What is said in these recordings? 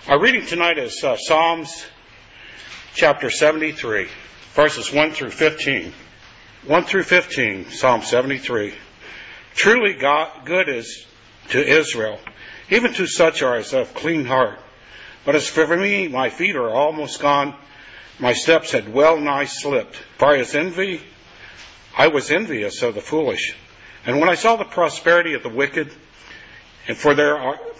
Our reading tonight is Psalms chapter 73, verses 1 through 15. 1 through 15, Psalm 73. Truly good is to Israel, even to such as of clean heart. But as for me, my feet are almost gone. My steps had well nigh slipped. For I was envious of the foolish. And when I saw the prosperity of the wicked, and for there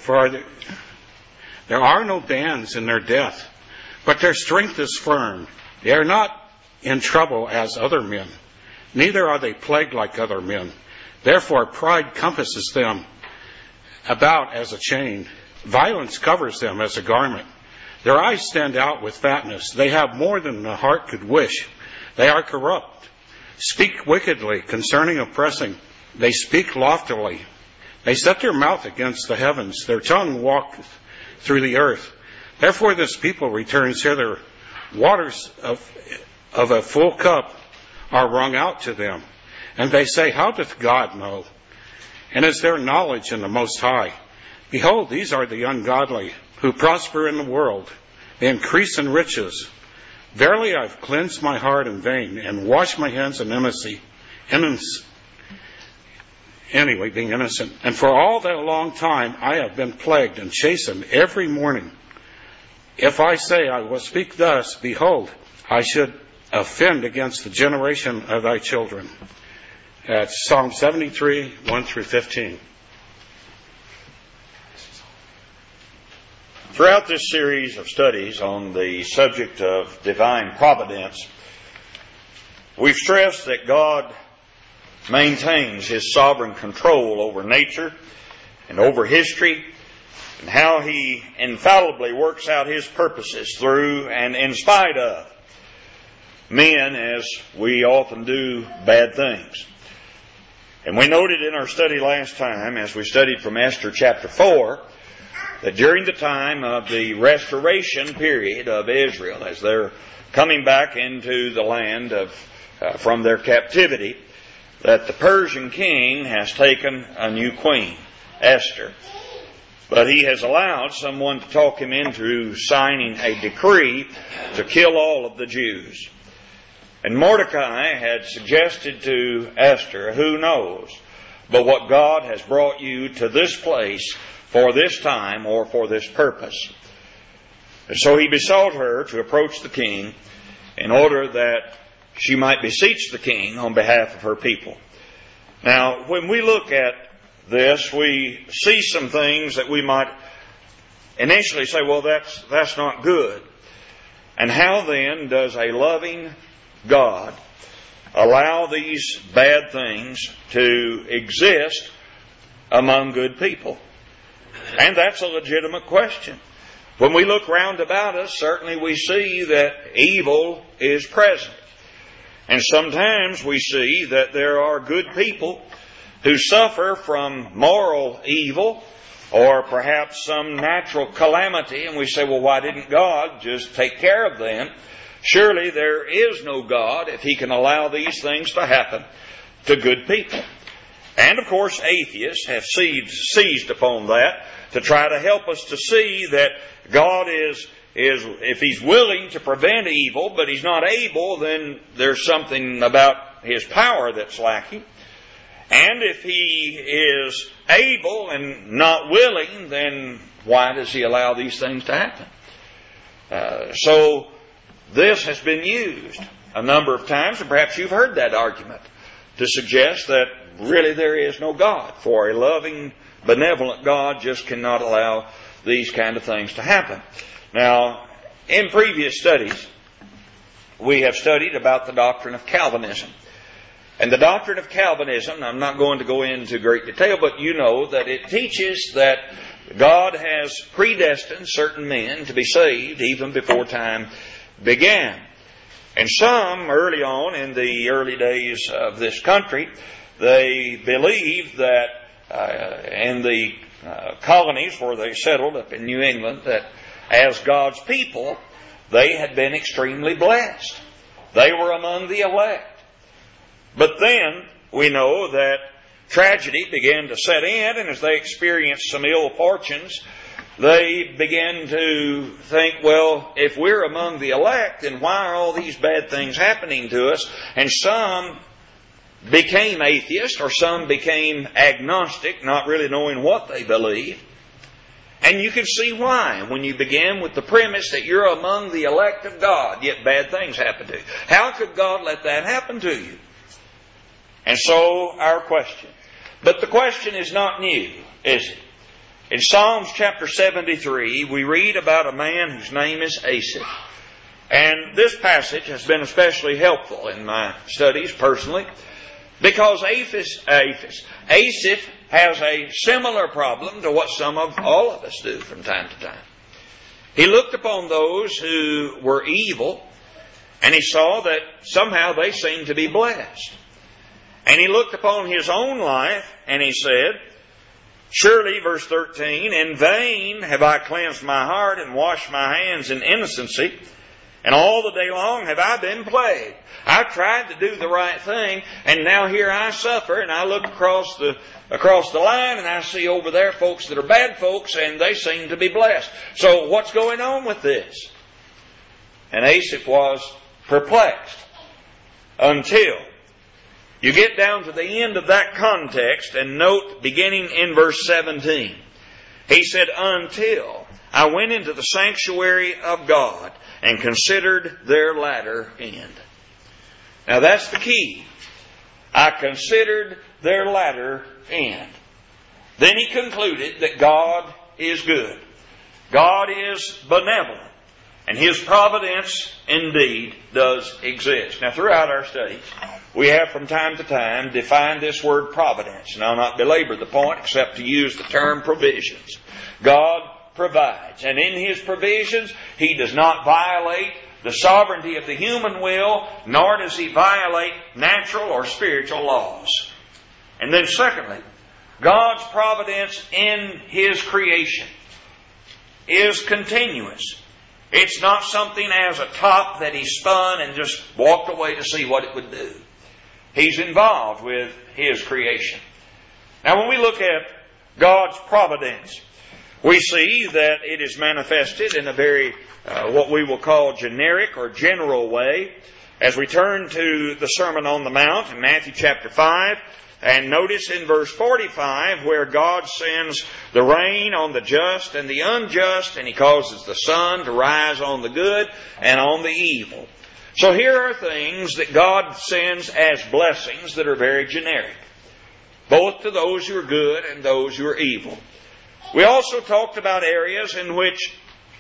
are no bands in their death, but their strength is firm. They are not in trouble as other men, neither are they plagued like other men. Therefore pride compasses them about as a chain. Violence covers them as a garment. Their eyes stand out with fatness. They have more than the heart could wish. They are corrupt. Speak wickedly concerning oppressing. They speak loftily. They set their mouth against the heavens. Their tongue walketh through the earth. Therefore this people returns hither. Waters of a full cup are wrung out to them. And they say, how doth God know? And is there knowledge in the Most High? Behold, these are the ungodly, who prosper in the world. They increase in riches. Verily I've cleansed my heart in vain, and washed my hands in being innocent. And for all that long time I have been plagued and chastened every morning. If I say I will speak thus, behold, I should offend against the generation of thy children. That's Psalm 73, 1 through 15. Throughout this series of studies on the subject of divine providence, we've stressed that God maintains His sovereign control over nature and over history, and how He infallibly works out His purposes through and in spite of men, as we often do bad things. And we noted in our study last time, as we studied from Esther chapter 4, that during the time of the restoration period of Israel, as they're coming back into the land from their captivity, that the Persian king has taken a new queen, Esther. But he has allowed someone to talk him into signing a decree to kill all of the Jews. And Mordecai had suggested to Esther, who knows, but what God has brought you to this place for this time or for this purpose. And so he besought her to approach the king in order that she might beseech the king on behalf of her people. Now, when we look at this, we see some things that we might initially say, well, that's not good. And how then does a loving God allow these bad things to exist among good people? And that's a legitimate question. When we look round about us, certainly we see that evil is present. And sometimes we see that there are good people who suffer from moral evil or perhaps some natural calamity. And we say, well, why didn't God just take care of them? Surely there is no God if He can allow these things to happen to good people. And of course, atheists have seized upon that to try to help us to see that God is if He's willing to prevent evil, but He's not able, then there's something about His power that's lacking. And if He is able and not willing, then why does He allow these things to happen? So this has been used a number of times, and perhaps you've heard that argument, to suggest that really there is no God. For a loving, benevolent God just cannot allow these kind of things to happen. Now, in previous studies, we have studied about the doctrine of Calvinism. And the doctrine of Calvinism, I'm not going to go into great detail, but you know that it teaches that God has predestined certain men to be saved even before time began. And some, early on in the early days of this country, they believed that in the colonies where they settled up in New England, that as God's people, they had been extremely blessed. They were among the elect. But then we know that tragedy began to set in, and as they experienced some ill fortunes, they began to think, well, if we're among the elect, then why are all these bad things happening to us? And some became atheists, or some became agnostic, not really knowing what they believe. And you can see why when you begin with the premise that you're among the elect of God, yet bad things happen to you. How could God let that happen to you? And so our question. But the question is not new, is it? In Psalms chapter 73, we read about a man whose name is Asaph. And this passage has been especially helpful in my studies personally, because Asaph has a similar problem to what all of us do from time to time. He looked upon those who were evil, and he saw that somehow they seemed to be blessed. And he looked upon his own life, and he said, surely, verse 13, in vain have I cleansed my heart and washed my hands in innocency, and all the day long have I been plagued. I've tried to do the right thing, and now here I suffer, and I look across the line, and I see over there folks that are bad folks, and they seem to be blessed. So what's going on with this? And Asaph was perplexed until you get down to the end of that context and note beginning in verse 17. He said, until I went into the sanctuary of God and considered their latter end. Now that's the key. I considered their latter end. Then he concluded that God is good. God is benevolent. And His providence indeed does exist. Now throughout our studies, we have from time to time defined this word providence. And I'll not belabor the point except to use the term provisions. God provides. And in His provisions, He does not violate the sovereignty of the human will, nor does He violate natural or spiritual laws. And then secondly, God's providence in His creation is continuous. It's not something as a top that He spun and just walked away to see what it would do. He's involved with His creation. Now when we look at God's providence, we see that it is manifested in a very, what we will call generic or general way. As we turn to the Sermon on the Mount in Matthew chapter 5, and notice in verse 45 where God sends the rain on the just and the unjust, and He causes the sun to rise on the good and on the evil. So here are things that God sends as blessings that are very generic, both to those who are good and those who are evil. We also talked about areas in which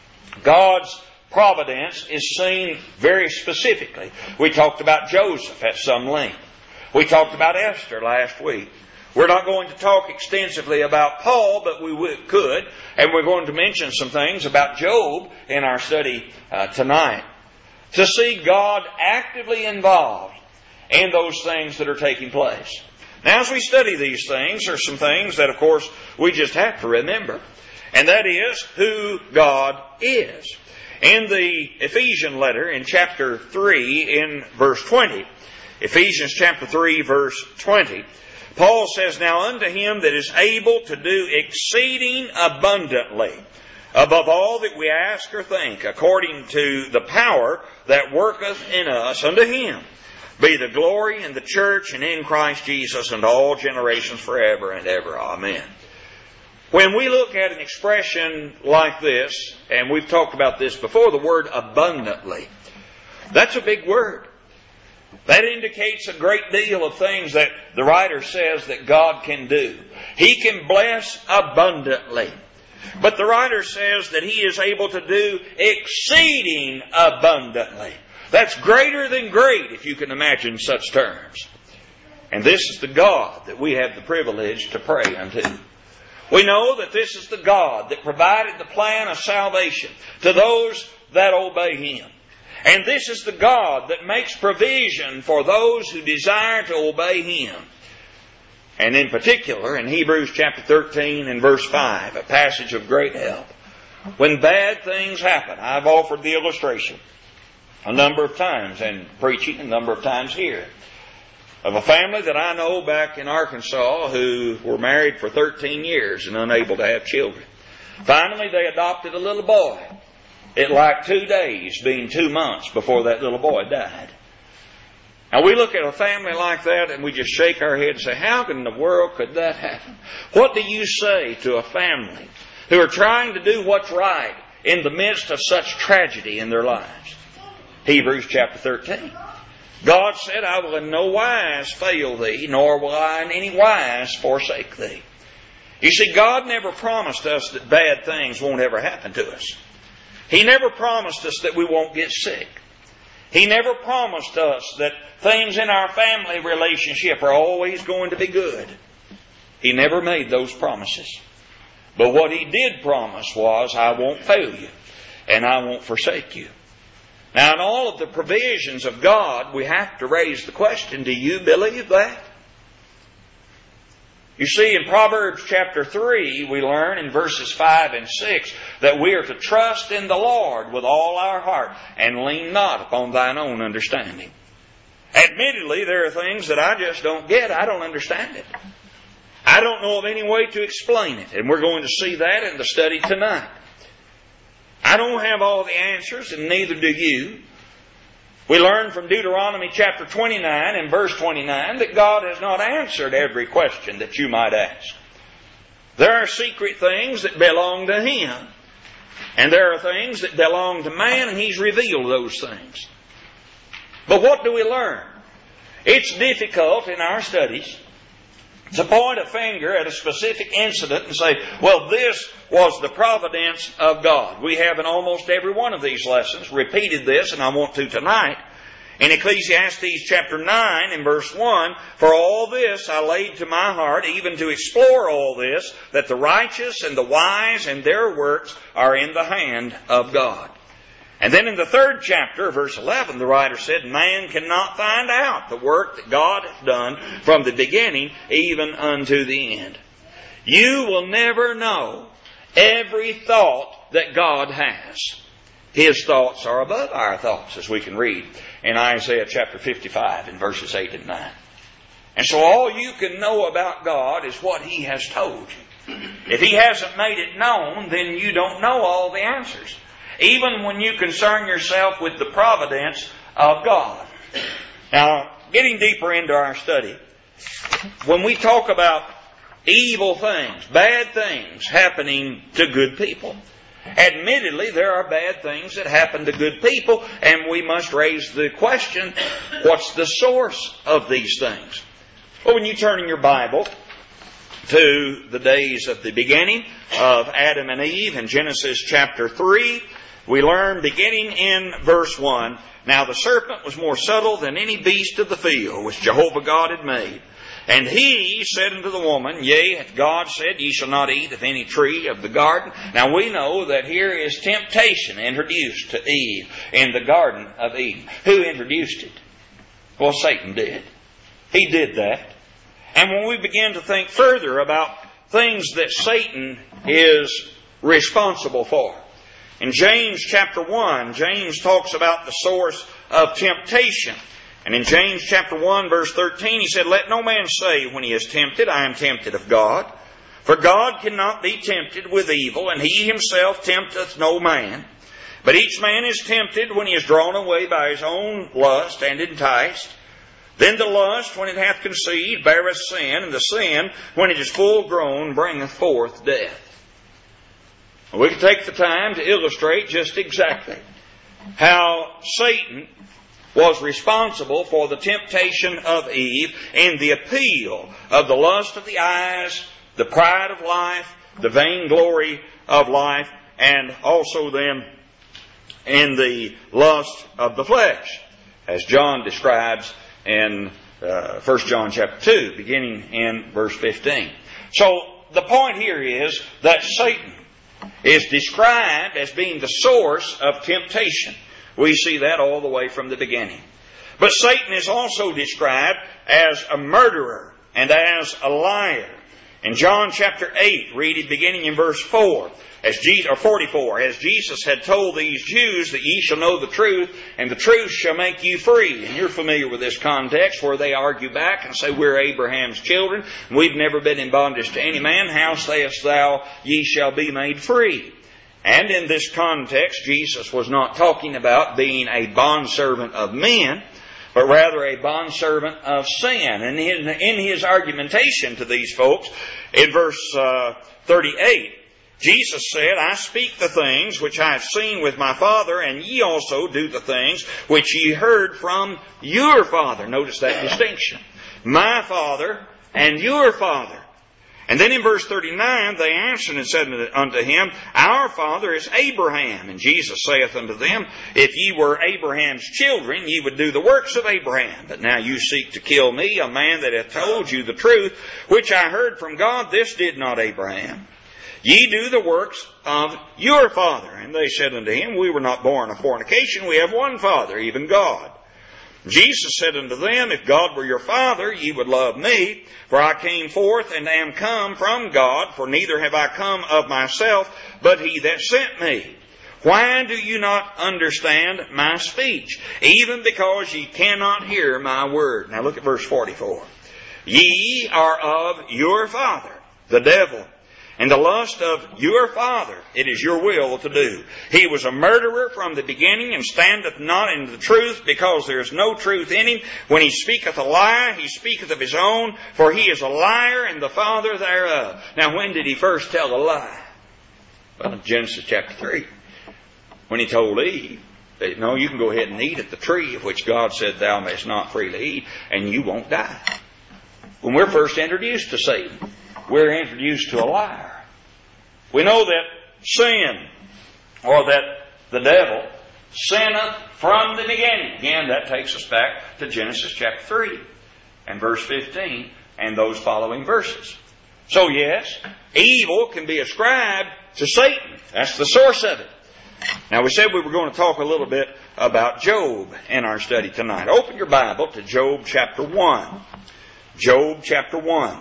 God's providence is seen very specifically. We talked about Joseph at some length. We talked about Esther last week. We're not going to talk extensively about Paul, but we could. And we're going to mention some things about Job in our study tonight. To see God actively involved in those things that are taking place. Now, as we study these things, there are some things that, of course, we just have to remember. And that is who God is. In the Ephesian letter, in chapter 3, in verse 20, Ephesians chapter 3, verse 20, Paul says, now unto Him that is able to do exceeding abundantly, above all that we ask or think, according to the power that worketh in us, unto Him be the glory in the church and in Christ Jesus unto all generations forever and ever. Amen. When we look at an expression like this, and we've talked about this before, the word abundantly, that's a big word. That indicates a great deal of things that the writer says that God can do. He can bless abundantly. But the writer says that He is able to do exceeding abundantly. That's greater than great, if you can imagine such terms. And this is the God that we have the privilege to pray unto. We know that this is the God that provided the plan of salvation to those that obey Him. And this is the God that makes provision for those who desire to obey Him. And in particular, in Hebrews chapter 13 and verse 5, a passage of great help. When bad things happen, I've offered the illustration a number of times in preaching, a number of times here, of a family that I know back in Arkansas who were married for 13 years and unable to have children. Finally, they adopted a little boy. It lacked 2 days, being 2 months, before that little boy died. Now we look at a family like that and we just shake our head and say, how in the world could that happen? What do you say to a family who are trying to do what's right in the midst of such tragedy in their lives? Hebrews chapter 13. God said, I will in no wise fail thee, nor will I in any wise forsake thee. You see, God never promised us that bad things won't ever happen to us. He never promised us that we won't get sick. He never promised us that things in our family relationship are always going to be good. He never made those promises. But what He did promise was, I won't fail you, and I won't forsake you. Now, in all of the provisions of God, we have to raise the question, do you believe that? You see, in Proverbs chapter 3, we learn in verses 5 and 6 that we are to trust in the Lord with all our heart and lean not upon thine own understanding. Admittedly, there are things that I just don't get. I don't understand it. I don't know of any way to explain it. And we're going to see that in the study tonight. I don't have all the answers, and neither do you. We learn from Deuteronomy chapter 29 and verse 29 that God has not answered every question that you might ask. There are secret things that belong to Him. And there are things that belong to man, and He's revealed those things. But what do we learn? It's difficult in our studies to point a finger at a specific incident and say, well, this was the providence of God. We have in almost every one of these lessons repeated this, and I want to tonight. In Ecclesiastes chapter 9 and verse 1, for all this I laid to my heart, even to explore all this, that the righteous and the wise and their works are in the hand of God. And then in the 3rd chapter, verse 11, the writer said, man cannot find out the work that God hath done from the beginning even unto the end. You will never know every thought that God has. His thoughts are above our thoughts, as we can read in Isaiah chapter 55 in verses 8 and 9. And so all you can know about God is what He has told you. If He hasn't made it known, then you don't know all the answers. Even when you concern yourself with the providence of God. Now, getting deeper into our study, when we talk about evil things, bad things happening to good people, admittedly, there are bad things that happen to good people, and we must raise the question, what's the source of these things? Well, when you turn in your Bible to the days of the beginning of Adam and Eve in Genesis chapter 3, we learn beginning in verse 1, now the serpent was more subtle than any beast of the field which Jehovah God had made. And he said unto the woman, yea, hath God said, ye shall not eat of any tree of the garden? Now we know that here is temptation introduced to Eve in the Garden of Eden. Who introduced it? Well, Satan did. He did that. And when we begin to think further about things that Satan is responsible for, in James chapter 1, James talks about the source of temptation. And in James chapter 1 verse 13, he said, let no man say when he is tempted, I am tempted of God. For God cannot be tempted with evil, and He Himself tempteth no man. But each man is tempted when he is drawn away by his own lust and enticed. Then the lust, when it hath conceived, beareth sin, and the sin, when it is full grown, bringeth forth death. We can take the time to illustrate just exactly how Satan was responsible for the temptation of Eve in the appeal of the lust of the eyes, the pride of life, the vainglory of life, and also then in the lust of the flesh, as John describes in 1 John chapter 2, beginning in verse 15. So the point here is that Satan is described as being the source of temptation. We see that all the way from the beginning. But Satan is also described as a murderer and as a liar. In John chapter 8, read it beginning in verse 4, or 44, as Jesus had told these Jews that ye shall know the truth, and the truth shall make you free. And you're familiar with this context where they argue back and say, we're Abraham's children, and we've never been in bondage to any man. How sayest thou, ye shall be made free? And in this context, Jesus was not talking about being a bondservant of men, but rather a bondservant of sin. And in his argumentation to these folks, in verse 38, Jesus said, I speak the things which I have seen with my Father, and ye also do the things which ye heard from your father. Notice that distinction. My Father and your Father. And then in verse 39, they answered and said unto him, Our father is Abraham. And Jesus saith unto them, If ye were Abraham's children, ye would do the works of Abraham. But now you seek to kill me, a man that hath told you the truth, which I heard from God. This did not Abraham. Ye do the works of your father. And they said unto him, We were not born of fornication. We have one Father, even God. Jesus said unto them, If God were your Father, ye would love me, for I came forth and am come from God, for neither have I come of myself, but he that sent me. Why do you not understand my speech? Even because ye cannot hear my word. Now look at verse 44. Ye are of your father, the devil, and the lust of your father it is your will to do. He was a murderer from the beginning, and standeth not in the truth, because there is no truth in him. When he speaketh a lie, he speaketh of his own, for he is a liar and the father thereof. Now when did he first tell a lie? Well, in Genesis chapter 3. When he told Eve that, no, you can go ahead and eat of the tree of which God said thou mayest not freely eat, and you won't die. When we're first introduced to Satan, we're introduced to a liar. We know that sin, or that the devil, sinneth from the beginning. Again, that takes us back to Genesis chapter 3 and verse 15 and those following verses. So yes, evil can be ascribed to Satan. That's the source of it. Now we said we were going to talk a little bit about Job in our study tonight. Open your Bible to Job chapter 1. Job chapter 1.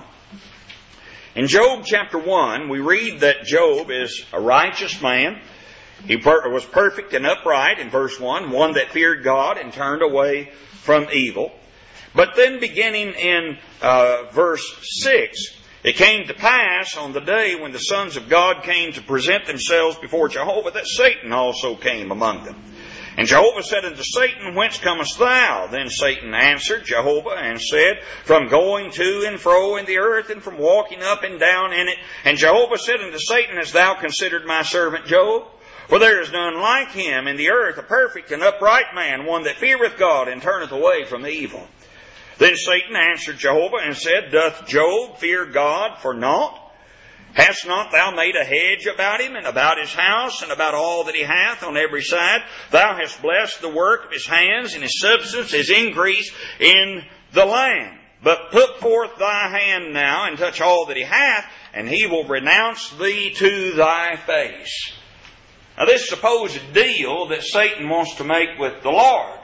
In Job chapter 1, we read that Job is a righteous man. He was perfect and upright in verse 1, one that feared God and turned away from evil. But then beginning in verse 6, it came to pass on the day when the sons of God came to present themselves before Jehovah that Satan also came among them. And Jehovah said unto Satan, Whence comest thou? Then Satan answered Jehovah and said, From going to and fro in the earth, and from walking up and down in it. And Jehovah said unto Satan, Hast thou considered my servant Job? For there is none like him in the earth, a perfect and upright man, one that feareth God and turneth away from evil. Then Satan answered Jehovah and said, Doth Job fear God for naught? Hast not thou made a hedge about him, and about his house, and about all that he hath on every side? Thou hast blessed the work of his hands, and his substance is increased in the land. But put forth thy hand now, and touch all that he hath, and he will renounce thee to thy face. Now this supposed deal that Satan wants to make with the Lord,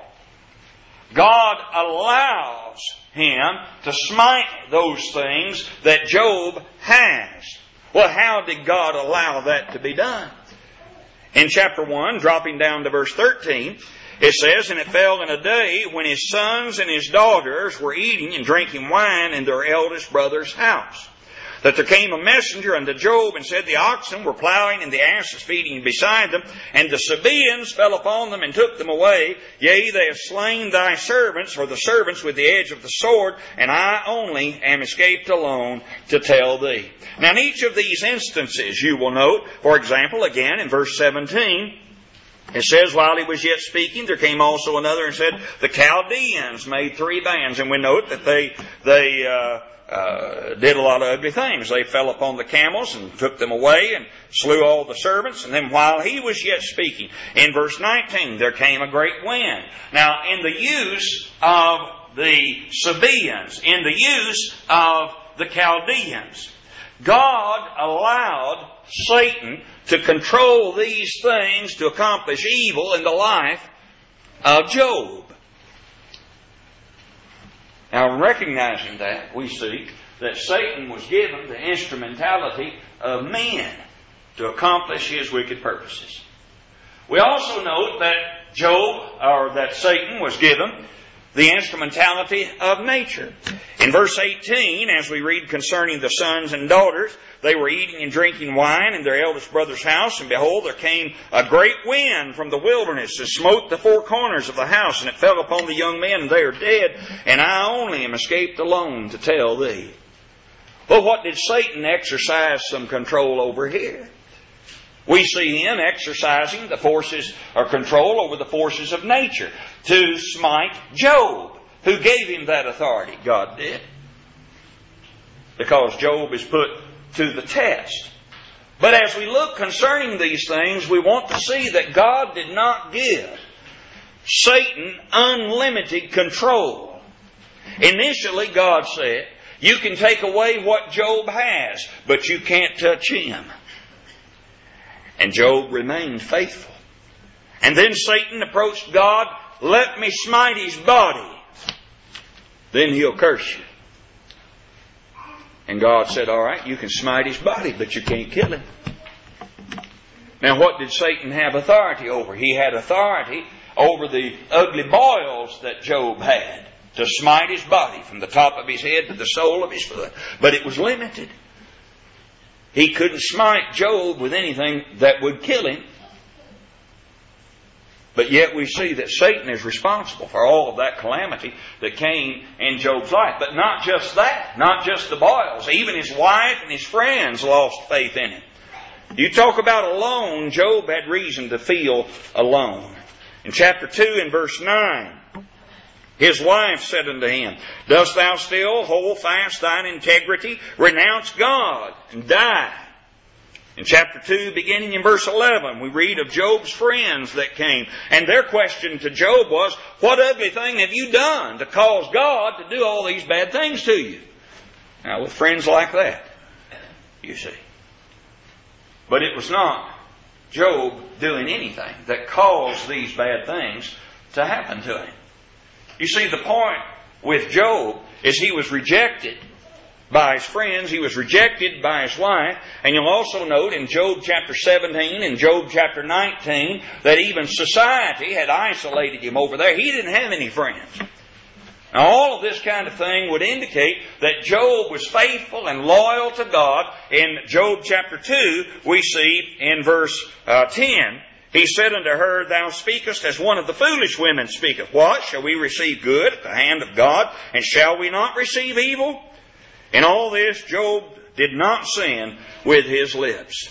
God allows him to smite those things that Job has. Well, how did God allow that to be done? In chapter 1, dropping down to verse 13, it says, And it fell in a day when his sons and his daughters were eating and drinking wine in their eldest brother's house, that there came a messenger unto Job and said, The oxen were plowing and the asses feeding beside them, and the Sabaeans fell upon them and took them away. Yea, they have slain thy servants, or the servants, with the edge of the sword, and I only am escaped alone to tell thee. Now in each of these instances you will note, for example, again in verse 17, it says, While he was yet speaking, there came also another and said, The Chaldeans made 3 bands. And we note that they did a lot of ugly things. They fell upon the camels and took them away and slew all the servants. And then while he was yet speaking, in verse 19, there came a great wind. Now, in the use of the Sabaeans, in the use of the Chaldeans, God allowed Satan to control these things to accomplish evil in the life of Job. Now, recognizing that, we see that Satan was given the instrumentality of men. to accomplish his wicked purposes. We also note that that Satan was given the instrumentality of nature. In verse 18, as we read concerning the sons and daughters, they were eating and drinking wine in their eldest brother's house, and behold, there came a great wind from the wilderness and smote the four corners of the house, and it fell upon the young men, and they are dead, and I only am escaped alone to tell thee. Well, what did Satan exercise some control over here? We see him exercising the forces or control over the forces of nature to smite Job. Who gave him that authority? God did. Because Job is put to the test. But as we look concerning these things, we want to see that God did not give Satan unlimited control. Initially, God said, you can take away what Job has, but you can't touch him. And Job remained faithful. And then Satan approached God, let me smite his body. Then he'll curse you. And God said, all right, you can smite his body, but you can't kill him. Now what did Satan have authority over? He had authority over the ugly boils that Job had, to smite his body from the top of his head to the sole of his foot. But it was limited. He couldn't smite Job with anything that would kill him. But yet we see that Satan is responsible for all of that calamity that came in Job's life. But not just that, not just the boils. Even his wife and his friends lost faith in him. You talk about alone, Job had reason to feel alone. In chapter 2 and verse 9, his wife said unto him, dost thou still hold fast thine integrity? Renounce God and die. In chapter 2, beginning in verse 11, we read of Job's friends that came. And their question to Job was, what ugly thing have you done to cause God to do all these bad things to you? Now, with friends like that, you see. But it was not Job doing anything that caused these bad things to happen to him. You see, the point with Job is he was rejected by his friends. He was rejected by his wife. And you'll also note in Job chapter 17 and Job chapter 19 that even society had isolated him over there. He didn't have any friends. Now all of this kind of thing would indicate that Job was faithful and loyal to God. In Job chapter 2, we see in verse 10, he said unto her, thou speakest as one of the foolish women speaketh. What? Shall we receive good at the hand of God, and shall we not receive evil? In all this, Job did not sin with his lips.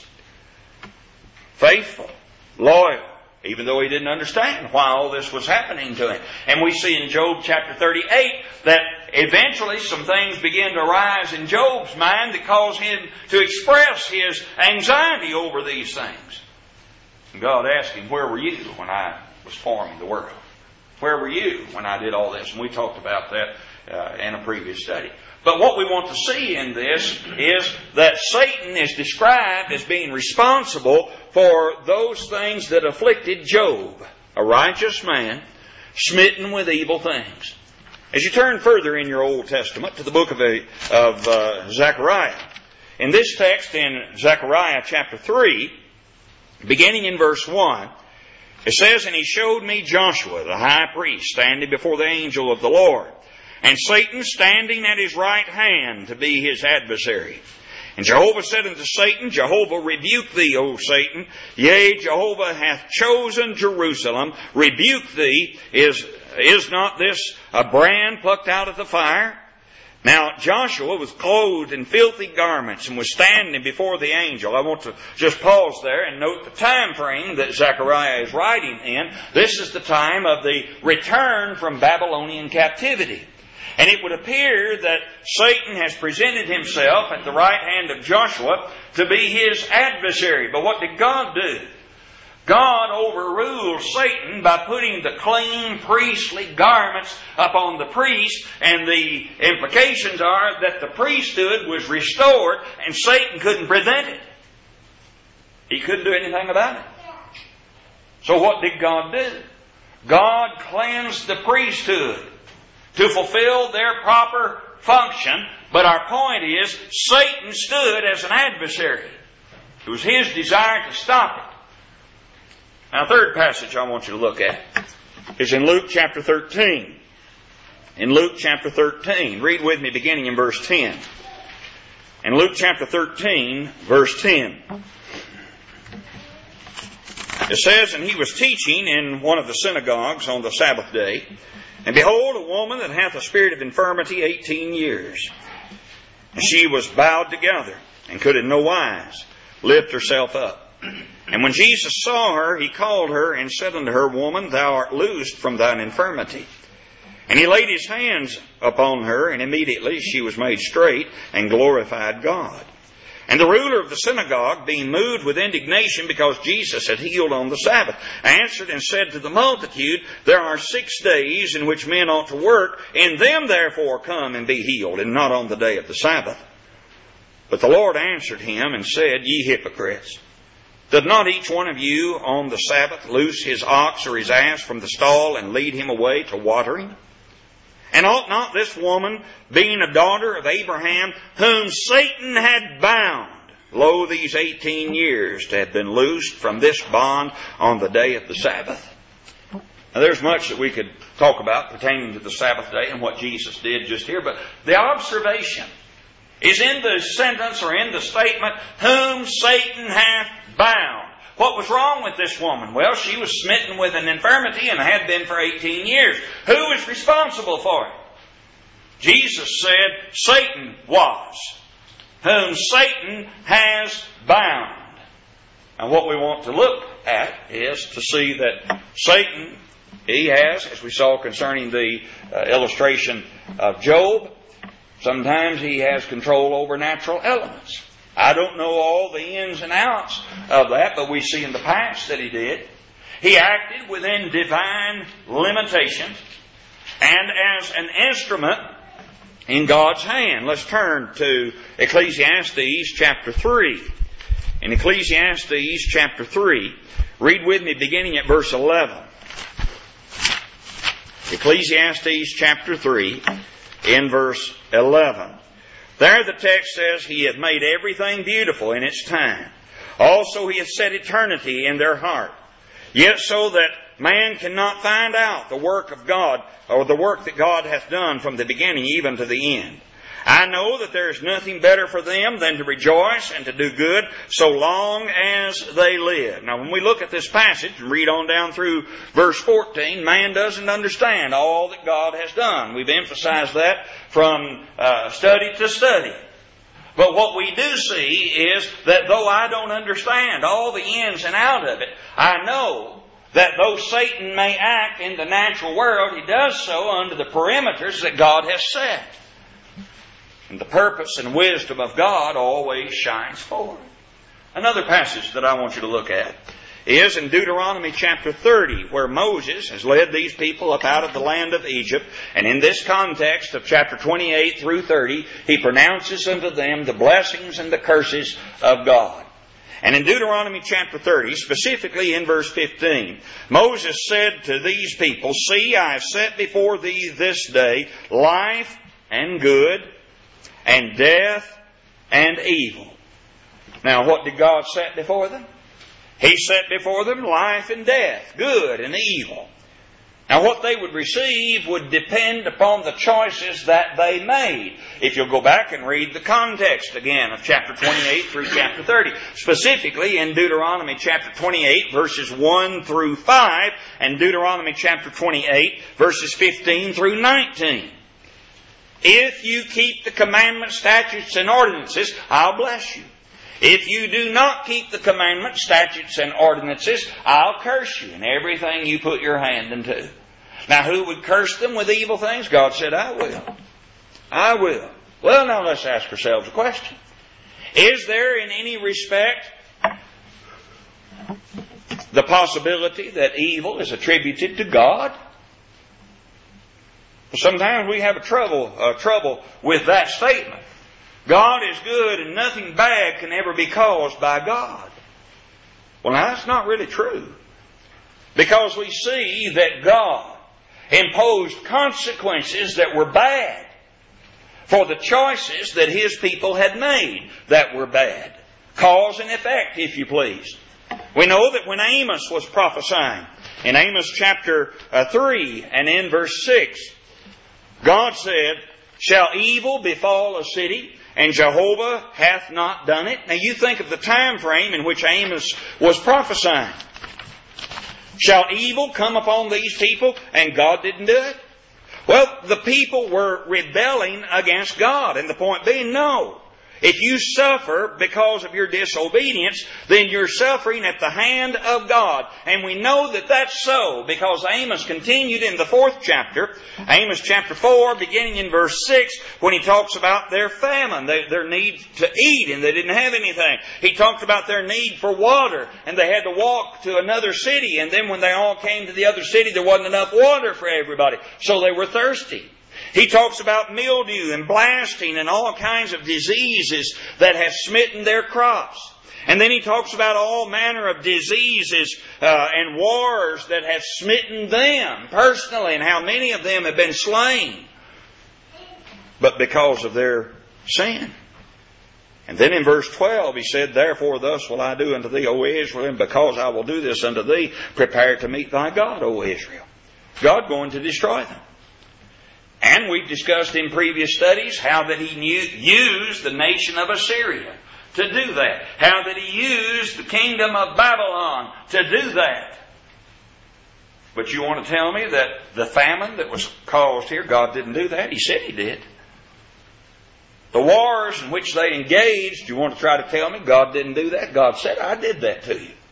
Faithful, loyal, even though he didn't understand why all this was happening to him. And we see in Job chapter 38 that eventually some things began to arise in Job's mind that caused him to express his anxiety over these things. And God asked him, where were you when I was forming the world? Where were you when I did all this? And we talked about that in a previous study. But what we want to see in this is that Satan is described as being responsible for those things that afflicted Job, a righteous man, smitten with evil things. As you turn further in your Old Testament to the book of Zechariah, in this text in Zechariah chapter 3, beginning in verse 1, it says, and he showed me Joshua, the high priest, standing before the angel of the Lord, and Satan standing at his right hand to be his adversary. And Jehovah said unto Satan, Jehovah rebuke thee, O Satan. Yea, Jehovah hath chosen Jerusalem. Rebuke thee. Is not this a brand plucked out of the fire? Now Joshua was clothed in filthy garments and was standing before the angel. I want to just pause there and note the time frame that Zechariah is writing in. This is the time of the return from Babylonian captivity. And it would appear that Satan has presented himself at the right hand of Joshua to be his adversary. But what did God do? God overruled Satan by putting the clean priestly garments upon the priest, and the implications are that the priesthood was restored and Satan couldn't prevent it. He couldn't do anything about it. So what did God do? God cleansed the priesthood to fulfill their proper function, but our point is Satan stood as an adversary. It was His desire to stop it. Now, the third passage I want you to look at is in Luke chapter 13. In Luke chapter 13, read with me beginning in verse 10. In Luke chapter 13, verse 10. It says, "And he was teaching in one of the synagogues on the Sabbath day, and behold, a woman that hath a spirit of infirmity 18 years. And she was bowed together, and could in no wise lift herself up. And when Jesus saw her, He called her, and said unto her, Woman, thou art loosed from thine infirmity. And He laid His hands upon her, and immediately she was made straight, and glorified God. And the ruler of the synagogue, being moved with indignation because Jesus had healed on the Sabbath, answered and said to the multitude, There are 6 days in which men ought to work. In them therefore come and be healed, and not on the day of the Sabbath. But the Lord answered him and said, Ye hypocrites, doth not each one of you on the Sabbath loose his ox or his ass from the stall and lead him away to watering? And ought not this woman, being a daughter of Abraham, whom Satan had bound, lo, these 18 years, to have been loosed from this bond on the day of the Sabbath?" Now, there's much that we could talk about pertaining to the Sabbath day and what Jesus did just here, but the observation is in the sentence or in the statement, "whom Satan hath bound." What was wrong with this woman? Well, she was smitten with an infirmity and had been for 18 years. Who is responsible for it? Jesus said Satan was, whom Satan has bound. And what we want to look at is to see that Satan, he has, as we saw concerning the illustration of Job, sometimes he has control over natural elements. I don't know all the ins and outs of that, but we see in the past that he did. He acted within divine limitations and as an instrument in God's hand. Let's turn to Ecclesiastes chapter 3. In Ecclesiastes chapter 3, read with me beginning at verse 11. Ecclesiastes chapter 3 in verse 11. There the text says, He hath made everything beautiful in its time. Also He hath set eternity in their heart. Yet so that man cannot find out the work of God, or the work that God hath done from the beginning even to the end. I know that there is nothing better for them than to rejoice and to do good so long as they live. Now, when we look at this passage and read on down through verse 14, man doesn't understand all that God has done. We've emphasized that from study to study. But what we do see is that though I don't understand all the ins and outs of it, I know that though Satan may act in the natural world, he does so under the perimeters that God has set. And the purpose and wisdom of God always shines forth. Another passage that I want you to look at is in Deuteronomy chapter 30, where Moses has led these people up out of the land of Egypt. And in this context of chapter 28 through 30, he pronounces unto them the blessings and the curses of God. And in Deuteronomy chapter 30, specifically in verse 15, Moses said to these people, See, I have set before thee this day life and good, and death and evil. Now, what did God set before them? He set before them life and death, good and evil. Now, what they would receive would depend upon the choices that they made. If you'll go back and read the context again of chapter 28 through chapter 30, specifically in Deuteronomy chapter 28, verses 1 through 5, and Deuteronomy chapter 28, verses 15 through 19. If you keep the commandments, statutes, and ordinances, I'll bless you. If you do not keep the commandments, statutes, and ordinances, I'll curse you in everything you put your hand into. Now, who would curse them with evil things? God said, I will. I will. Well, now let's ask ourselves a question. Is there in any respect the possibility that evil is attributed to God? Sometimes we have trouble with that statement. God is good and nothing bad can ever be caused by God. Well, now that's not really true. Because we see that God imposed consequences that were bad for the choices that His people had made that were bad. Cause and effect, if you please. We know that when Amos was prophesying, in Amos chapter 3 and in verse 6, God said, "Shall evil befall a city, and Jehovah hath not done it?" Now you think of the time frame in which Amos was prophesying. Shall evil come upon these people, and God didn't do it? Well, the people were rebelling against God, and the point being, no. If you suffer because of your disobedience, then you're suffering at the hand of God. And we know that that's so because Amos continued in the 4th chapter, Amos chapter 4, beginning in verse 6, when he talks about their famine, their need to eat, and they didn't have anything. He talked about their need for water, and they had to walk to another city, and then when they all came to the other city, there wasn't enough water for everybody, so they were thirsty. He talks about mildew and blasting and all kinds of diseases that have smitten their crops. And then he talks about all manner of diseases and wars that have smitten them personally, and how many of them have been slain. But because of their sin. And then in verse 12 he said, "Therefore thus will I do unto thee, O Israel, and because I will do this unto thee, prepare to meet thy God, O Israel." God going to destroy them. And we've discussed in previous studies how that He used the nation of Assyria to do that. How that He used the kingdom of Babylon to do that. But you want to tell me that the famine that was caused here, God didn't do that? He said He did. The wars in which they engaged, you want to try to tell me God didn't do that? God said, "I did that to you."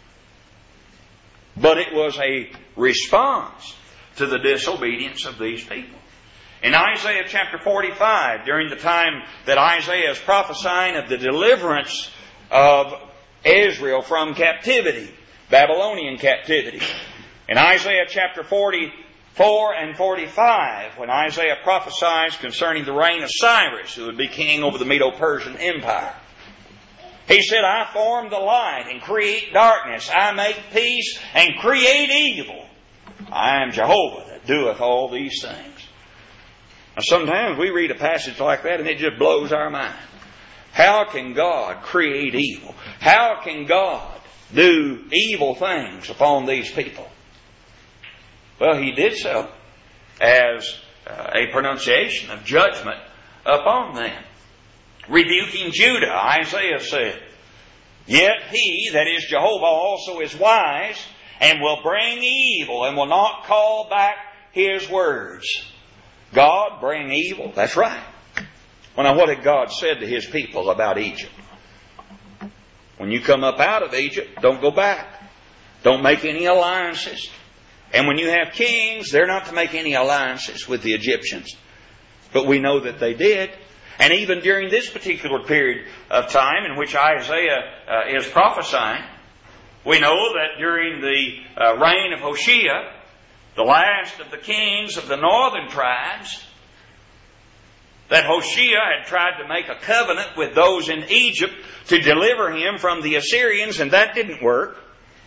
But it was a response to the disobedience of these people. In Isaiah chapter 45, during the time that Isaiah is prophesying of the deliverance of Israel from captivity, Babylonian captivity. In Isaiah chapter 44 and 45, when Isaiah prophesies concerning the reign of Cyrus, who would be king over the Medo-Persian Empire, he said, "I form the light and create darkness. I make peace and create evil. I am Jehovah that doeth all these things." Now, sometimes we read a passage like that and it just blows our mind. How can God create evil? How can God do evil things upon these people? Well, He did so as a pronunciation of judgment upon them. Rebuking Judah, Isaiah said, "Yet He, that is Jehovah, also is wise, and will bring evil, and will not call back His words." God bring evil? That's right. Well, now what had God said to His people about Egypt? When you come up out of Egypt, don't go back. Don't make any alliances. And when you have kings, they're not to make any alliances with the Egyptians. But we know that they did. And even during this particular period of time in which Isaiah is prophesying, we know that during the reign of Hoshea, the last of the kings of the northern tribes, that Hoshea had tried to make a covenant with those in Egypt to deliver him from the Assyrians, and that didn't work.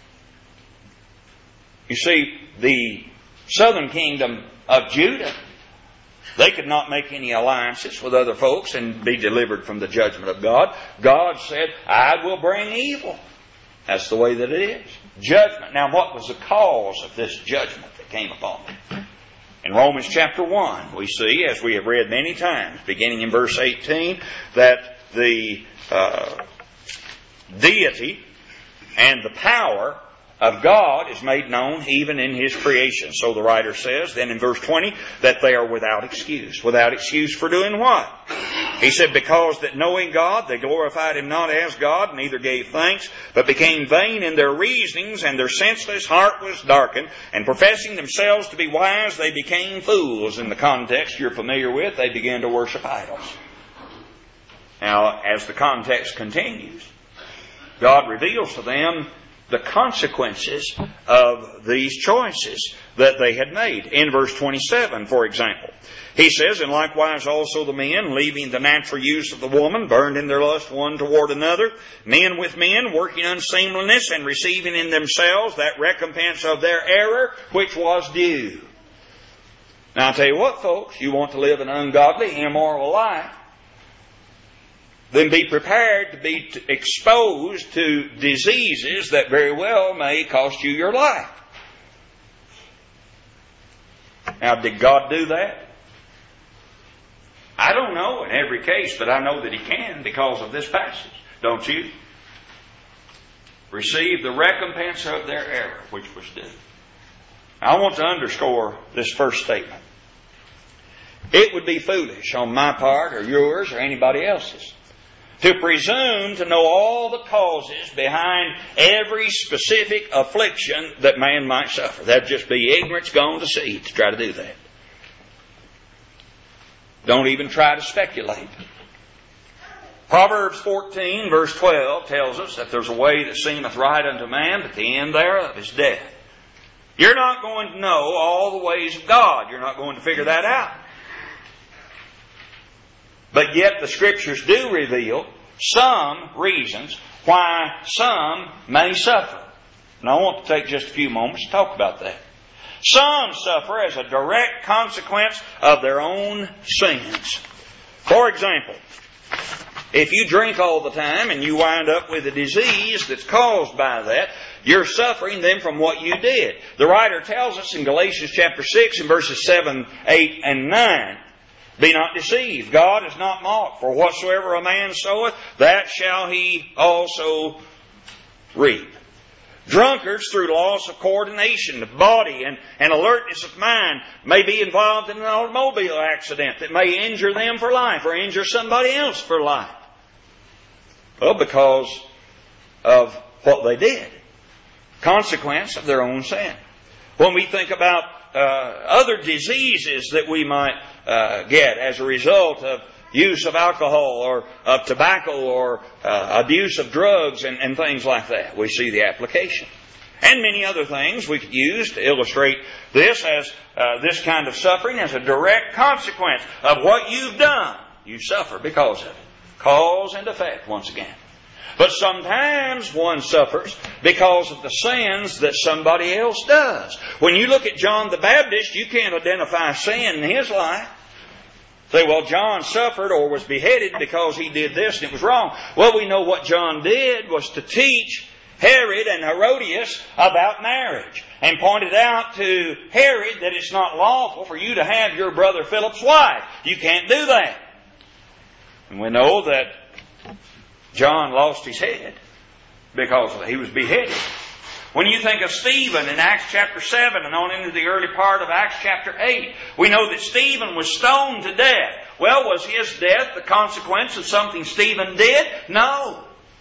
You see, the southern kingdom of Judah, they could not make any alliances with other folks and be delivered from the judgment of God. God said, "I will bring evil." That's the way that it is. Judgment. Now, what was the cause of this judgment that came upon them? In Romans chapter 1, we see, as we have read many times, beginning in verse 18, that the deity and the power of God is made known even in His creation. So the writer says, then in verse 20, that they are without excuse. Without excuse for doing what? He said, "Because that knowing God, they glorified Him not as God, neither gave thanks, but became vain in their reasonings, and their senseless heart was darkened, and professing themselves to be wise, they became fools." In the context you're familiar with, they began to worship idols. Now, as the context continues, God reveals to them the consequences of these choices that they had made. In verse 27, for example, he says, "And likewise also the men, leaving the natural use of the woman, burned in their lust one toward another, men with men, working unseemliness, and receiving in themselves that recompense of their error, which was due." Now, I'll tell you what, folks, you want to live an ungodly, immoral life, then be prepared to be exposed to diseases that very well may cost you your life. Now, did God do that? I don't know in every case, but I know that He can because of this passage. Don't you? Receive the recompense of their error, which was due. I want to underscore this first statement. It would be foolish on my part or yours or anybody else's to presume to know all the causes behind every specific affliction that man might suffer. That'd just be ignorance gone to seed to try to do that. Don't even try to speculate. Proverbs 14 verse 12 tells us that there's a way that seemeth right unto man, but the end thereof is death. You're not going to know all the ways of God. You're not going to figure that out. But yet the Scriptures do reveal some reasons why some may suffer. And I want to take just a few moments to talk about that. Some suffer as a direct consequence of their own sins. For example, if you drink all the time and you wind up with a disease that's caused by that, you're suffering then from what you did. The writer tells us in Galatians chapter 6 and verses 7, 8, and 9, be not deceived. God is not mocked. For whatsoever a man soweth, that shall he also reap. Drunkards, through loss of coordination of body and alertness of mind, may be involved in an automobile accident that may injure them for life or injure somebody else for life. Well, because of what they did. Consequence of their own sin. When we think about other diseases that we might get as a result of use of alcohol or of tobacco or abuse of drugs and things like that, we see the application. And many other things we could use to illustrate this as this kind of suffering as a direct consequence of what you've done. You suffer because of it. Cause and effect once again. But sometimes one suffers because of the sins that somebody else does. When you look at John the Baptist, you can't identify sin in his life. Say, well, John suffered or was beheaded because he did this and it was wrong. Well, we know what John did was to teach Herod and Herodias about marriage and pointed out to Herod that it's not lawful for you to have your brother Philip's wife. You can't do that. And we know that John lost his head because he was beheaded. When you think of Stephen in Acts chapter 7 and on into the early part of Acts chapter 8, we know that Stephen was stoned to death. Well, was his death the consequence of something Stephen did? No.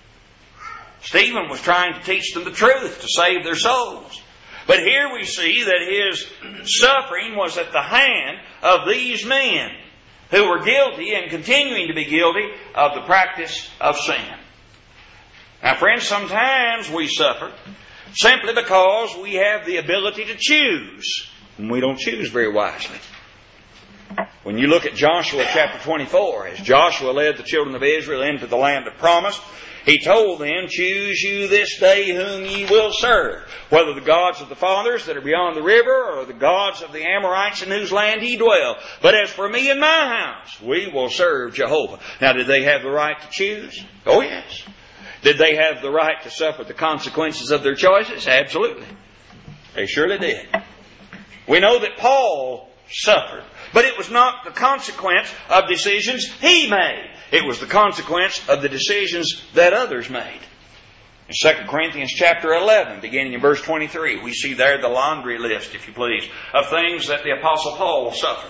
Stephen was trying to teach them the truth to save their souls. But here we see that his suffering was at the hand of these men who were guilty and continuing to be guilty of the practice of sin. Now, friends, sometimes we suffer simply because we have the ability to choose, and we don't choose very wisely. When you look at Joshua chapter 24, as Joshua led the children of Israel into the land of promise, he told them, choose you this day whom ye will serve, whether the gods of the fathers that are beyond the river or the gods of the Amorites in whose land ye dwell. But as for me and my house, we will serve Jehovah. Now, did they have the right to choose? Oh, yes. Did they have the right to suffer the consequences of their choices? Absolutely. They surely did. We know that Paul suffered, but it was not the consequence of decisions he made. It was the consequence of the decisions that others made. In 2 Corinthians chapter 11, beginning in verse 23, we see there the laundry list, if you please, of things that the Apostle Paul suffered.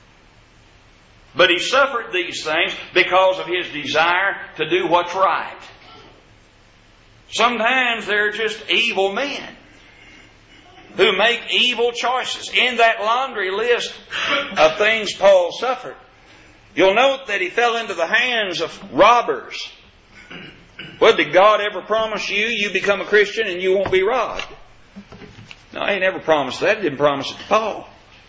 But he suffered these things because of his desire to do what's right. Sometimes they're just evil men who make evil choices. In that laundry list of things Paul suffered, you'll note that he fell into the hands of robbers. Well, did God ever promise you become a Christian and you won't be robbed? No, he never promised that. He didn't promise it to Paul.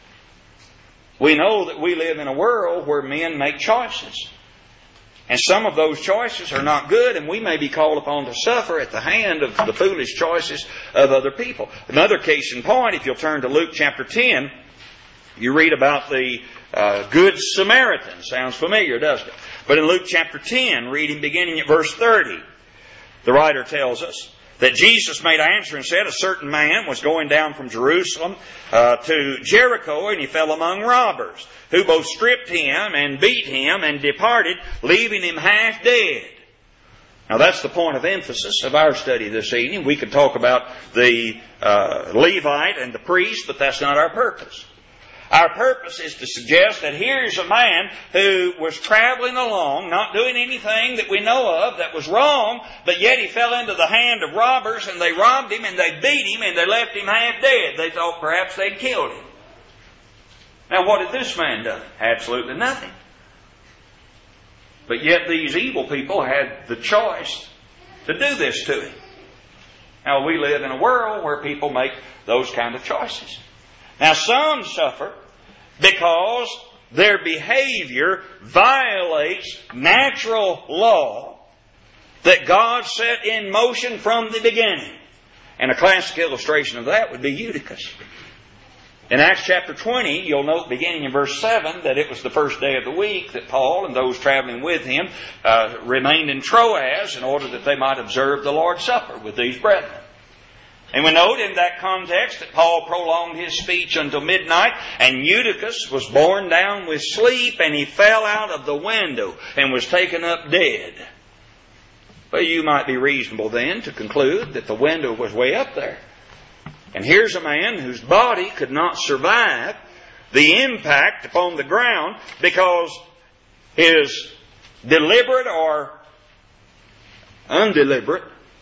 We know that we live in a world where men make choices. And some of those choices are not good, and we may be called upon to suffer at the hand of the foolish choices of other people. Another case in point, if you'll turn to Luke chapter 10, you read about the Good Samaritan. Sounds familiar, doesn't it? But in Luke chapter 10, reading beginning at verse 30, the writer tells us that Jesus made answer and said, a certain man was going down from Jerusalem to Jericho, and he fell among robbers, who both stripped him and beat him and departed, leaving him half dead. Now that's the point of emphasis of our study this evening. We could talk about the Levite and the priest, but that's not our purpose. Our purpose is to suggest that here's a man who was traveling along, not doing anything that we know of that was wrong, but yet he fell into the hand of robbers, and they robbed him, and they beat him, and they left him half dead. They thought perhaps they'd killed him. Now what did this man do? Absolutely nothing. But yet these evil people had the choice to do this to him. Now we live in a world where people make those kind of choices. Now some suffer because their behavior violates natural law that God set in motion from the beginning. And a classic illustration of that would be Eutychus. In Acts chapter 20, you'll note beginning in verse 7 that it was the first day of the week that Paul and those traveling with him remained in Troas in order that they might observe the Lord's Supper with these brethren. And we note in that context that Paul prolonged his speech until midnight, and Eutychus was borne down with sleep, and he fell out of the window and was taken up dead. Well, you might be reasonable then to conclude that the window was way up there. And here's a man whose body could not survive the impact upon the ground because his deliberate or undeliberate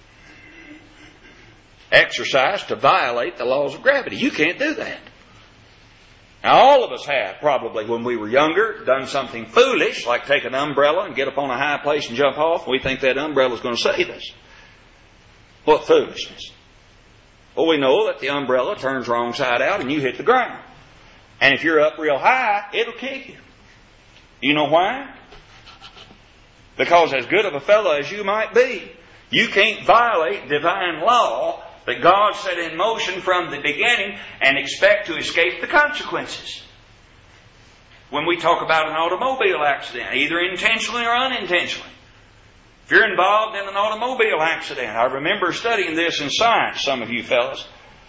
exercise to violate the laws of gravity. You can't do that. Now all of us have probably when we were younger done something foolish like take an umbrella and get up on a high place and jump off. We think that umbrella is going to save us. What foolishness. Well, we know that the umbrella turns wrong side out and you hit the ground. And if you're up real high, it'll kick you. You know why? Because as good of a fellow as you might be, you can't violate divine law that God set in motion from the beginning and expect to escape the consequences. When we talk about an automobile accident, either intentionally or unintentionally, if you're involved in an automobile accident, I remember studying this in science, some of you fellas,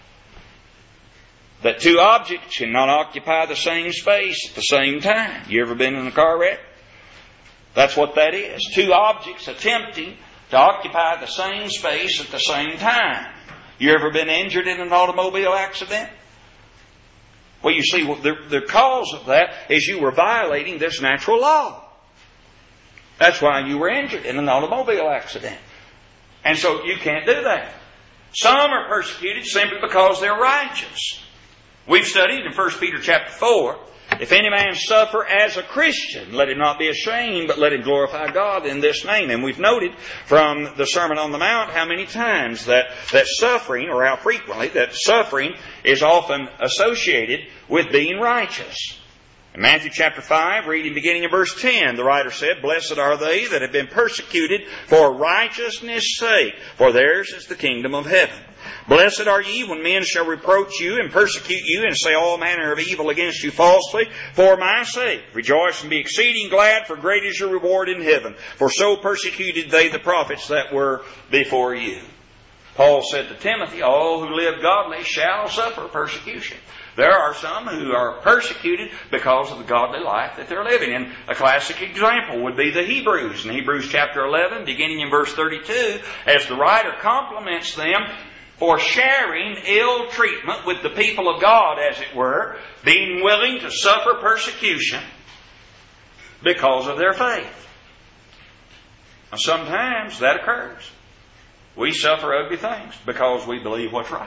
that two objects cannot occupy the same space at the same time. You ever been in a car wreck? That's what that is. Two objects attempting to occupy the same space at the same time. You ever been injured in an automobile accident? Well, you see, the cause of that is you were violating this natural law. That's why you were injured in an automobile accident. And so you can't do that. Some are persecuted simply because they're righteous. We've studied in 1 Peter chapter 4, if any man suffer as a Christian, let him not be ashamed, but let him glorify God in this name. And we've noted from the Sermon on the Mount how many times that suffering, or how frequently, that suffering is often associated with being righteous. In Matthew chapter 5, reading beginning in verse 10, the writer said, "Blessed are they that have been persecuted for righteousness' sake, for theirs is the kingdom of heaven. Blessed are ye when men shall reproach you and persecute you and say all manner of evil against you falsely for my sake. Rejoice and be exceeding glad, for great is your reward in heaven. For so persecuted they the prophets that were before you." Paul said to Timothy, "All who live godly shall suffer persecution." There are some who are persecuted because of the godly life that they're living. And a classic example would be the Hebrews. In Hebrews chapter 11, beginning in verse 32, as the writer compliments them for sharing ill treatment with the people of God, as it were, being willing to suffer persecution because of their faith. Now, sometimes that occurs. We suffer ugly things because we believe what's right.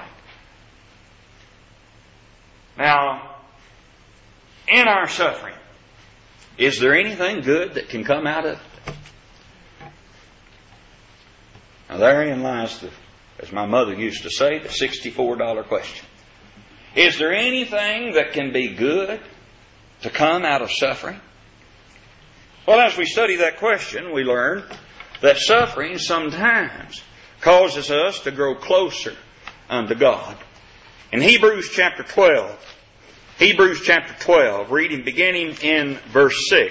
Now, in our suffering, is there anything good that can come out of it? Now, therein lies the, as my mother used to say, the $64 question. Is there anything that can be good to come out of suffering? Well, as we study that question, we learn that suffering sometimes causes us to grow closer unto God. In Hebrews chapter 12, reading beginning in verse 6,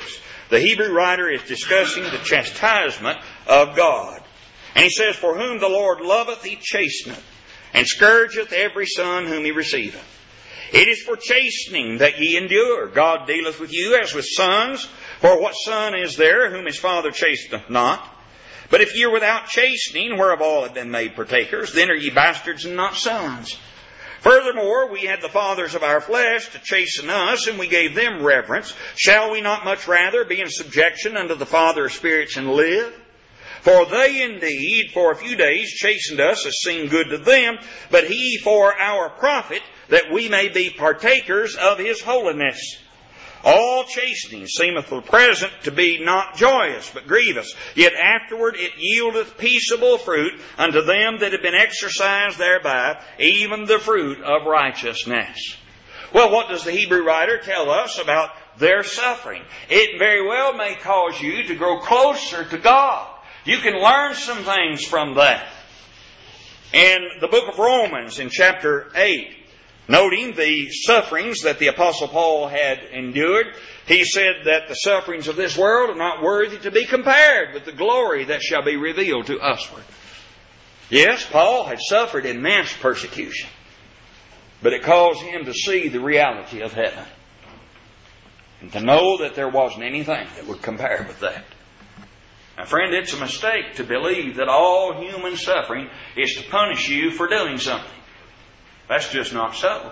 the Hebrew writer is discussing the chastisement of God. And he says, "For whom the Lord loveth, He chasteneth, and scourgeth every son whom He receiveth. It is for chastening that ye endure. God dealeth with you as with sons. For what son is there whom his father chasteneth not? But if ye are without chastening, whereof all have been made partakers, then are ye bastards and not sons. Furthermore, we had the fathers of our flesh to chasten us, and we gave them reverence. Shall we not much rather be in subjection unto the Father of spirits and live? For they indeed for a few days chastened us as seemed good to them, but He for our profit, that we may be partakers of His holiness. All chastening seemeth for the present to be not joyous, but grievous. Yet afterward it yieldeth peaceable fruit unto them that have been exercised thereby, even the fruit of righteousness." Well, what does the Hebrew writer tell us about their suffering? It very well may cause you to grow closer to God. You can learn some things from that. In the book of Romans, in chapter 8, noting the sufferings that the Apostle Paul had endured, he said that the sufferings of this world are not worthy to be compared with the glory that shall be revealed to usward. Yes, Paul had suffered immense persecution, but it caused him to see the reality of heaven and to know that there wasn't anything that would compare with that. Now, friend, it's a mistake to believe that all human suffering is to punish you for doing something. That's just not so.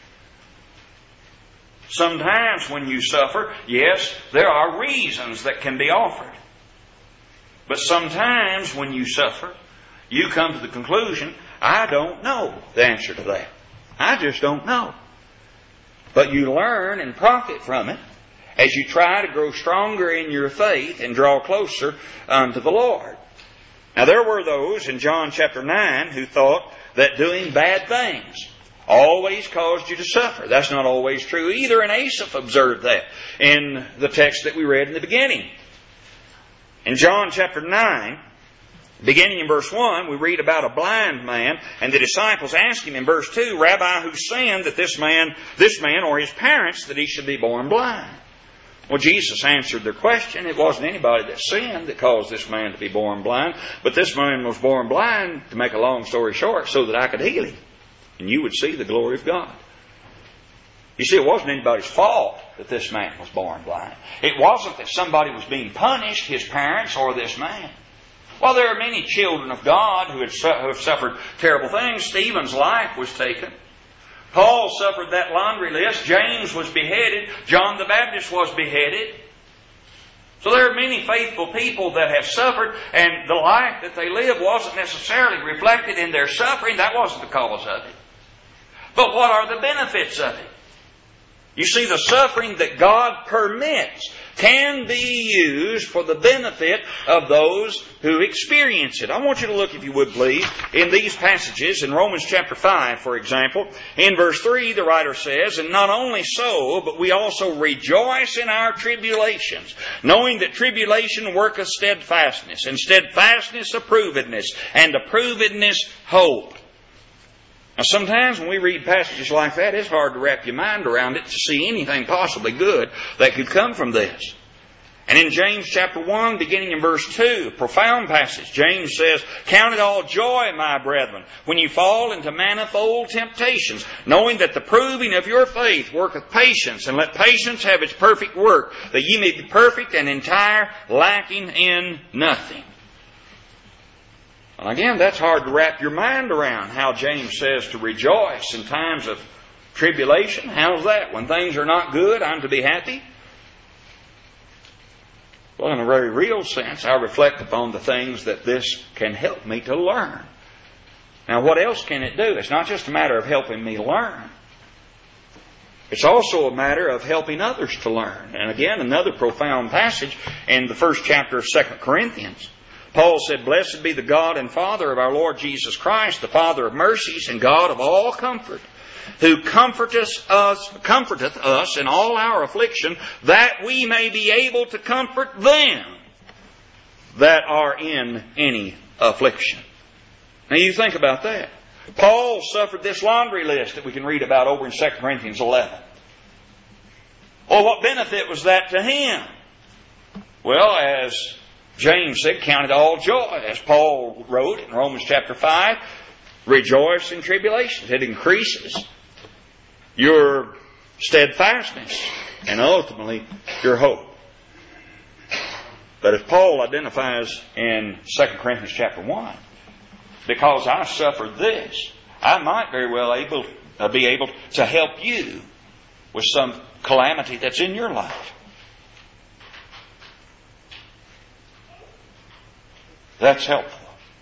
Sometimes when you suffer, yes, there are reasons that can be offered. But sometimes when you suffer, you come to the conclusion, I don't know the answer to that. I just don't know. But you learn and profit from it as you try to grow stronger in your faith and draw closer unto the Lord. Now, there were those in John chapter 9 who thought that doing bad things always caused you to suffer. That's not always true either, and Asaph observed that in the text that we read in the beginning. In John chapter 9, beginning in verse 1, we read about a blind man, and the disciples ask him in verse 2, "Rabbi, who sinned that this man or his parents, that he should be born blind?" Well, Jesus answered their question. It wasn't anybody that sinned that caused this man to be born blind, but this man was born blind, to make a long story short, so that I could heal him, and you would see the glory of God. You see, it wasn't anybody's fault that this man was born blind. It wasn't that somebody was being punished, his parents or this man. While there are many children of God who have suffered terrible things, Stephen's life was taken. Paul suffered that laundry list. James was beheaded. John the Baptist was beheaded. So there are many faithful people that have suffered, and the life that they lived wasn't necessarily reflected in their suffering. That wasn't the cause of it. But what are the benefits of it? You see, the suffering that God permits can be used for the benefit of those who experience it. I want you to look, if you would please, in these passages. In Romans chapter 5, for example, in verse 3, the writer says, "And not only so, but we also rejoice in our tribulations, knowing that tribulation worketh steadfastness, and steadfastness approvedness, and approvedness hope." Now, sometimes when we read passages like that, it's hard to wrap your mind around it to see anything possibly good that could come from this. And in James chapter 1, beginning in verse 2, a profound passage, James says, "Count it all joy, my brethren, when you fall into manifold temptations, knowing that the proving of your faith worketh patience, and let patience have its perfect work, that ye may be perfect and entire, lacking in nothing." Again, that's hard to wrap your mind around, how James says to rejoice in times of tribulation. How's that? When things are not good, I'm to be happy? Well, in a very real sense, I reflect upon the things that this can help me to learn. Now, what else can it do? It's not just a matter of helping me learn. It's also a matter of helping others to learn. And again, another profound passage in the first chapter of 2 Corinthians. Paul said, "Blessed be the God and Father of our Lord Jesus Christ, the Father of mercies and God of all comfort, who comforteth us in all our affliction, that we may be able to comfort them that are in any affliction." Now you think about that. Paul suffered this laundry list that we can read about over in 2 Corinthians 11. Well, what benefit was that to him? Well, as James said, count it all joy. As Paul wrote in Romans chapter 5, rejoice in tribulations. It increases your steadfastness and ultimately your hope. But as Paul identifies in 2 Corinthians chapter 1, because I suffered this, I might very well be able to help you with some calamity that's in your life. That's helpful.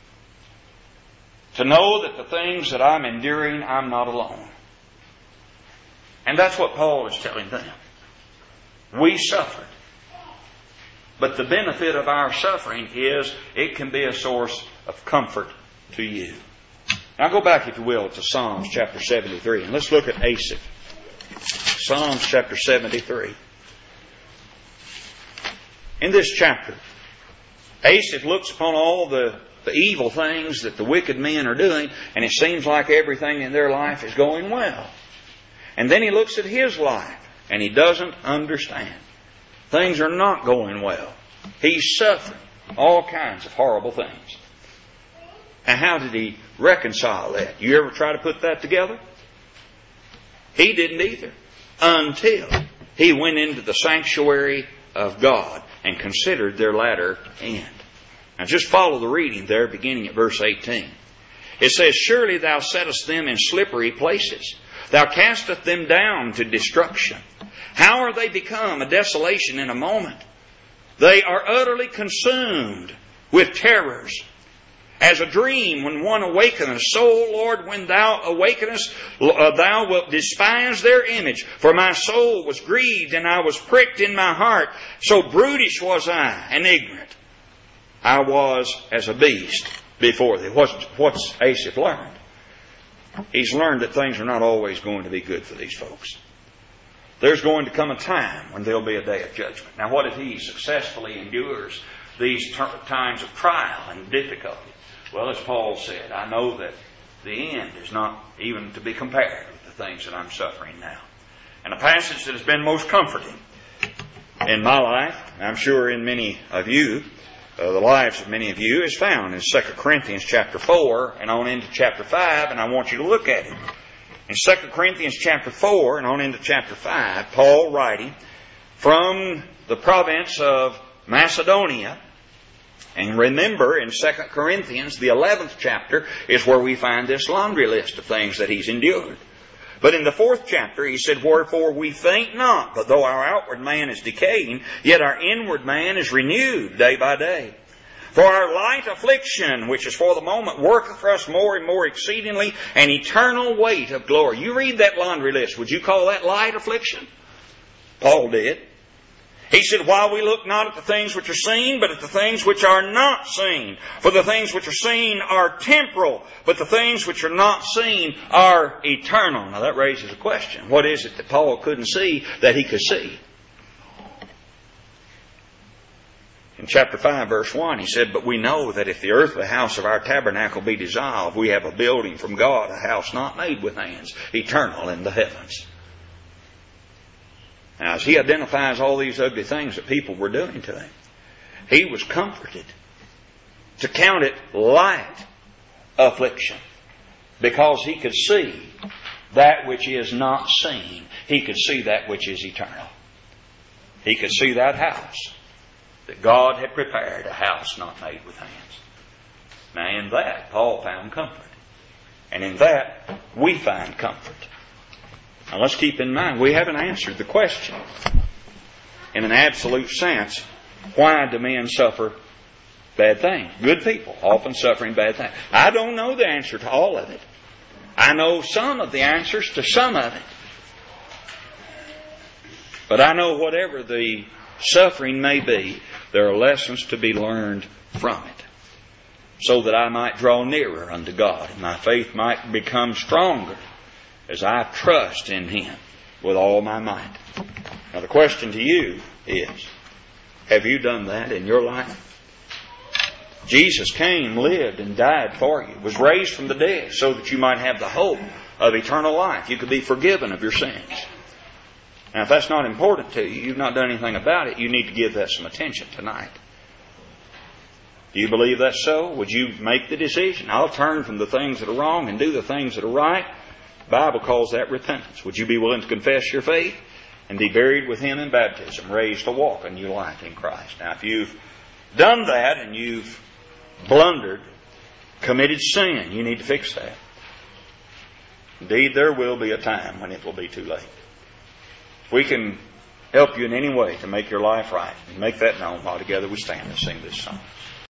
To know that the things that I'm enduring, I'm not alone. And that's what Paul is telling them. We suffered. But the benefit of our suffering is it can be a source of comfort to you. Now go back, if you will, to Psalms chapter 73. And let's look at Asaph. Psalms chapter 73. In this chapter, Asaph looks upon all the evil things that the wicked men are doing, and it seems like everything in their life is going well. And then he looks at his life, and he doesn't understand. Things are not going well. He's suffering all kinds of horrible things. And how did he reconcile that? You ever try to put that together? He didn't either. Until he went into the sanctuary of God and considered their latter end. Now just follow the reading there, beginning at verse 18. It says, surely thou settest them in slippery places. Thou castest them down to destruction. How are they become a desolation in a moment? They are utterly consumed with terrors. As a dream when one awakeneth, so, Lord, when thou awakenest, thou wilt despise their image. For my soul was grieved, and I was pricked in my heart. So brutish was I, and ignorant. I was as a beast before thee. What's Asaph learned? He's learned that things are not always going to be good for these folks. There's going to come a time when there'll be a day of judgment. Now, what if he successfully endures these times of trial and difficulty? Well, as Paul said, I know that the end is not even to be compared with the things that I'm suffering now. And a passage that has been most comforting in my life, I'm sure in many of you, the lives of many of you, is found in 2 Corinthians chapter 4 and on into chapter 5, and I want you to look at it. In 2 Corinthians chapter 4 and on into chapter 5, Paul writing from the province of Macedonia. And remember, in 2 Corinthians, the 11th chapter is where we find this laundry list of things that he's endured. But in the 4th chapter, he said, wherefore we faint not, but though our outward man is decaying, yet our inward man is renewed day by day. For our light affliction, which is for the moment, worketh for us more and more exceedingly an eternal weight of glory. You read that laundry list. Would you call that light affliction? Paul did. He said, while we look not at the things which are seen, but at the things which are not seen. For the things which are seen are temporal, but the things which are not seen are eternal. Now that raises a question. What is it that Paul couldn't see that he could see? In chapter 5, verse 1, he said, but we know that if the earthly house of our tabernacle be dissolved, we have a building from God, a house not made with hands, eternal in the heavens. Now, as he identifies all these ugly things that people were doing to him, he was comforted to count it light affliction because he could see that which is not seen. He could see that which is eternal. He could see that house that God had prepared, a house not made with hands. Now, in that, Paul found comfort. And in that, we find comfort. Now let's keep in mind, we haven't answered the question in an absolute sense, why do men suffer bad things? Good people often suffering bad things. I don't know the answer to all of it. I know some of the answers to some of it. But I know whatever the suffering may be, there are lessons to be learned from it, so that I might draw nearer unto God and my faith might become stronger as I trust in Him with all my might. Now the question to you is, have you done that in your life? Jesus came, lived, and died for you, was raised from the dead so that you might have the hope of eternal life. You could be forgiven of your sins. Now, if that's not important to you, you've not done anything about it, you need to give that some attention tonight. Do you believe that's so? Would you make the decision? I'll turn from the things that are wrong and do the things that are right. The Bible calls that repentance. Would you be willing to confess your faith and be buried with Him in baptism, raised to walk a new life in Christ? Now, if you've done that and you've blundered, committed sin, you need to fix that. Indeed, there will be a time when it will be too late. If we can help you in any way to make your life right and make that known while together we stand and sing this song.